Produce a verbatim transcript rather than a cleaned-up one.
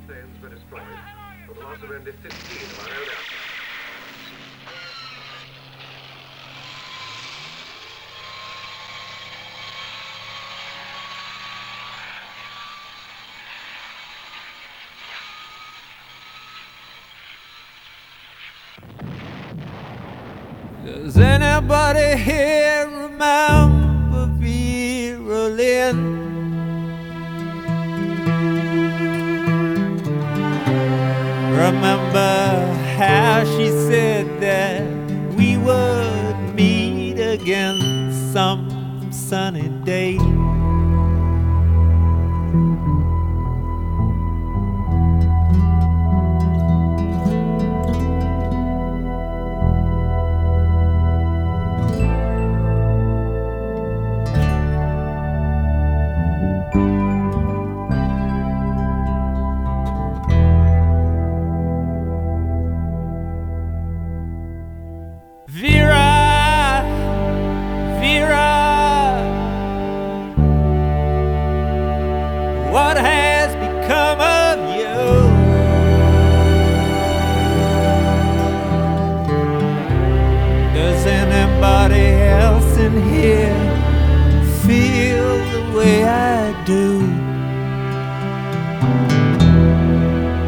planes were destroyed, for the loss of only fifteen of our own aircraft. Does anybody here remember Vera Lynn? Remember how she said that we would meet again some sunny day? Vera, Vera, what has become of you? Does anybody else in here feel the way I do?